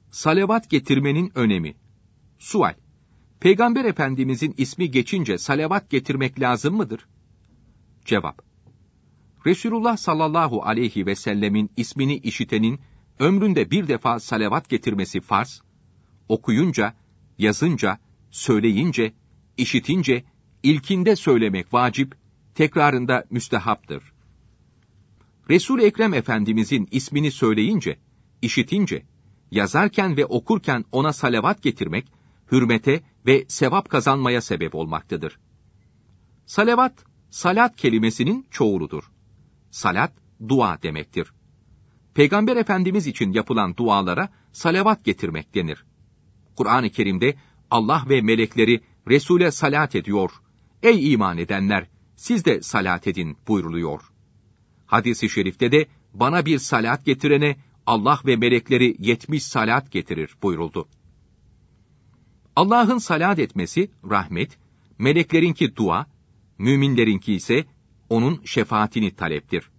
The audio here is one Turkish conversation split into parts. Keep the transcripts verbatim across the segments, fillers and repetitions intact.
Salavat getirmenin önemi. Sual: Peygamber Efendimizin ismi geçince salavat getirmek lazım mıdır? Cevap: Resulullah sallallahu aleyhi ve sellemin ismini işitenin ömründe bir defa salavat getirmesi farz, okuyunca, yazınca, söyleyince, işitince, ilkinde söylemek vacip, tekrarında müstehaptır. Resul-i Ekrem Efendimizin ismini söyleyince, işitince, yazarken ve okurken ona salavat getirmek, hürmete ve sevap kazanmaya sebep olmaktadır. Salavat, salat kelimesinin çoğuludur. Salat, dua demektir. Peygamber Efendimiz için yapılan dualara salavat getirmek denir. Kur'an-ı Kerim'de Allah ve melekleri Resul'e salat ediyor. Ey iman edenler, siz de salat edin buyruluyor. Hadis-i şerifte de bana bir salat getirene Allah ve melekleri yetmiş salat getirir buyuruldu. Allah'ın salat etmesi rahmet, meleklerinki dua, müminlerinki ise onun şefaatini taleptir.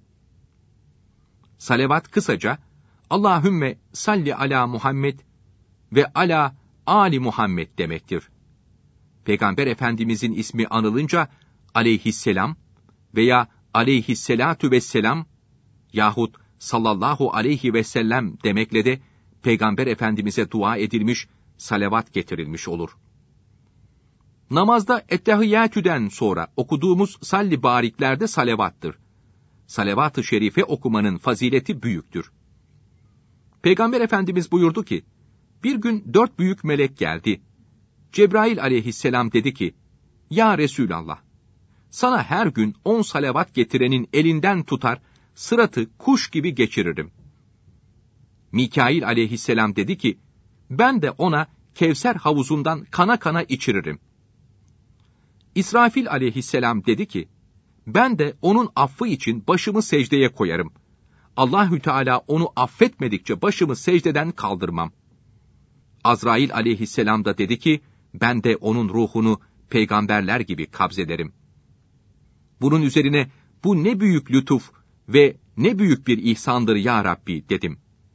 Salavat kısaca Allahümme salli ala Muhammed ve ala Ali Muhammed demektir. Peygamber Efendimizin ismi anılınca aleyhisselam veya aleyhisselatu vesselam yahut sallallahu aleyhi ve sellem demekle de Peygamber Efendimiz'e dua edilmiş, salavat getirilmiş olur. Namazda ettehiyyatüden sonra okuduğumuz salli bariklerde salavattır. Salavat-ı şerife okumanın fazileti büyüktür. Peygamber Efendimiz buyurdu ki, bir gün dört büyük melek geldi. Cebrail aleyhisselam dedi ki, Ya Resulallah, sana her gün on salavat getirenin elinden tutar, sıratı kuş gibi geçiririm. Mikail aleyhisselam dedi ki, ben de ona Kevser havuzundan kana kana içiririm. İsrafil aleyhisselam dedi ki, ben de onun affı için başımı secdeye koyarım. Allahü Teala onu affetmedikçe başımı secdeden kaldırmam. Azrail aleyhisselam da dedi ki, ben de onun ruhunu peygamberler gibi kabzederim. Bunun üzerine, bu ne büyük lütuf ve ne büyük bir ihsandır ya Rabbi dedim.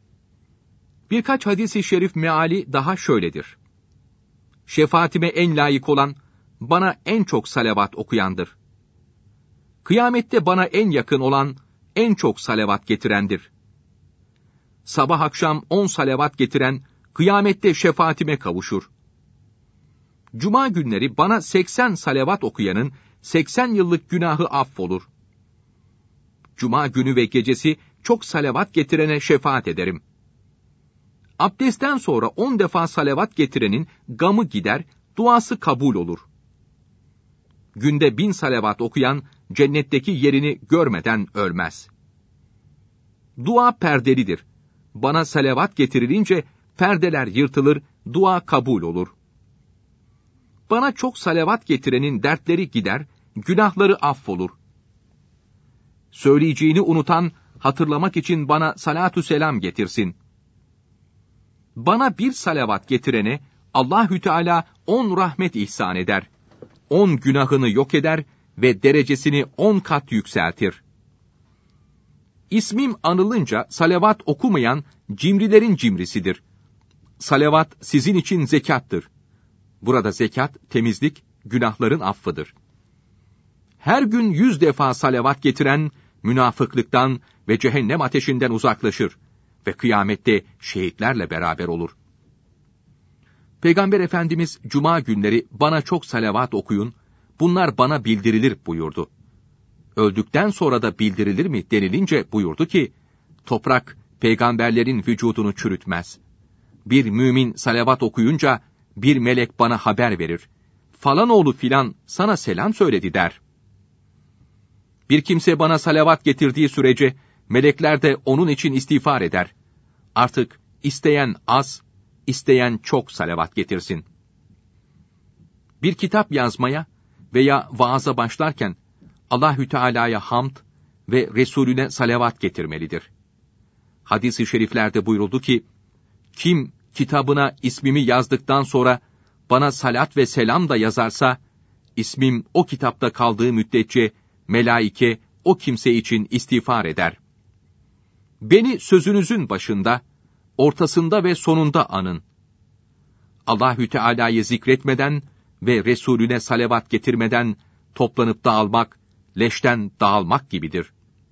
Birkaç hadis-i şerif meali daha şöyledir. Şefaatime en layık olan, bana en çok salavat okuyandır. Kıyamette bana en yakın olan, en çok salavat getirendir. Sabah akşam on salavat getiren, kıyamette şefaatime kavuşur. Cuma günleri bana seksen salavat okuyanın, seksen yıllık günahı affolur. Cuma günü ve gecesi çok salavat getirene şefaat ederim. Abdestten sonra on defa salavat getirenin gamı gider, duası kabul olur. Günde bin salavat okuyan, cennetteki yerini görmeden ölmez. Dua perdelidir. Bana salavat getirilince, perdeler yırtılır, dua kabul olur. Bana çok salavat getirenin dertleri gider, günahları affolur. Söyleyeceğini unutan, hatırlamak için bana salatü selam getirsin. Bana bir salavat getirene, Allahü Teala on rahmet ihsan eder. On günahını yok eder ve derecesini on kat yükseltir. İsmim anılınca salavat okumayan cimrilerin cimrisidir. Salavat sizin için zekattır. Burada zekat, temizlik, günahların affıdır. Her gün yüz defa salavat getiren, münafıklıktan ve cehennem ateşinden uzaklaşır ve kıyamette şehitlerle beraber olur. Peygamber Efendimiz, Cuma günleri bana çok salavat okuyun, bunlar bana bildirilir buyurdu. Öldükten sonra da bildirilir mi denilince buyurdu ki, toprak peygamberlerin vücudunu çürütmez. Bir mümin salavat okuyunca, bir melek bana haber verir. Falan oğlu filan sana selam söyledi der. Bir kimse bana salavat getirdiği sürece, melekler de onun için istiğfar eder. Artık isteyen az, isteyen çok salavat getirsin. Bir kitap yazmaya veya vaaza başlarken, Allahü Teala'ya hamd ve Resulüne salavat getirmelidir. Hadis-i şeriflerde buyuruldu ki, kim kitabına ismimi yazdıktan sonra bana salat ve selam da yazarsa, ismim o kitapta kaldığı müddetçe melaike o kimse için istiğfar eder. Beni sözünüzün başında, ortasında ve sonunda anın. Allahü Teala'yı zikretmeden ve Resulüne salavat getirmeden toplanıp dağılmak, leşten dağılmak gibidir.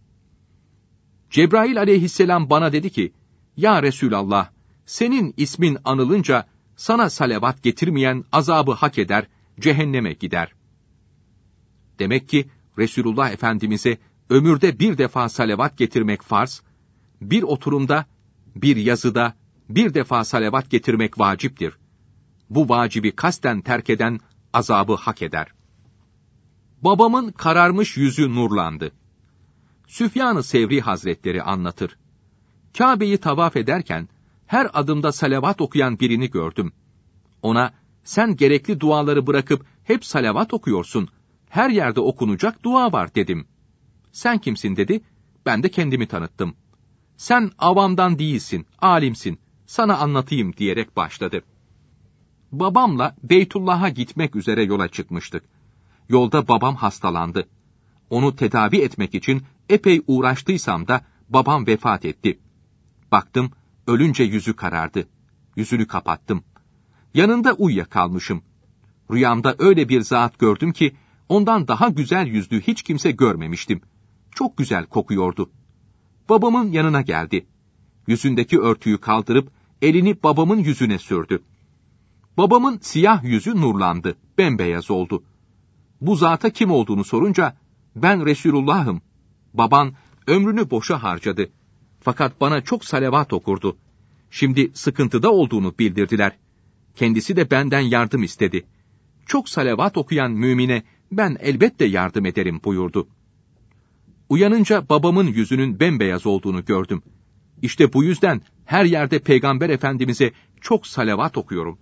Cebrail aleyhisselam bana dedi ki, ya Resulallah, senin ismin anılınca sana salavat getirmeyen azabı hak eder, cehenneme gider. Demek ki Resulullah Efendimiz'e ömürde bir defa salavat getirmek farz, bir oturumda, bir yazıda bir defa salavat getirmek vaciptir. Bu vacibi kasten terk eden azabı hak eder. Babamın kararmış yüzü nurlandı. Süfyan-ı Sevri Hazretleri anlatır. Kabe'yi tavaf ederken her adımda salavat okuyan birini gördüm. Ona, sen gerekli duaları bırakıp hep salavat okuyorsun, her yerde okunacak dua var dedim. Sen kimsin dedi, ben de kendimi tanıttım. Sen avamdan değilsin, alimsin, sana anlatayım diyerek başladı. Babamla Beytullah'a gitmek üzere yola çıkmıştık. Yolda babam hastalandı. Onu tedavi etmek için epey uğraştıysam da babam vefat etti. Baktım, ölünce yüzü karardı. Yüzünü kapattım. Yanında uyuyakalmışım. Rüyamda öyle bir zat gördüm ki, ondan daha güzel yüzlü hiç kimse görmemiştim. Çok güzel kokuyordu. Babamın yanına geldi. Yüzündeki örtüyü kaldırıp, elini babamın yüzüne sürdü. Babamın siyah yüzü nurlandı, bembeyaz oldu. Bu zata kim olduğunu sorunca, ben Resulullah'ım. Baban ömrünü boşa harcadı. Fakat bana çok salavat okurdu. Şimdi sıkıntıda olduğunu bildirdiler. Kendisi de benden yardım istedi. Çok salavat okuyan mümine ben elbette yardım ederim buyurdu. Uyanınca babamın yüzünün bembeyaz olduğunu gördüm. İşte bu yüzden her yerde Peygamber Efendimiz'e çok salavat okuyorum.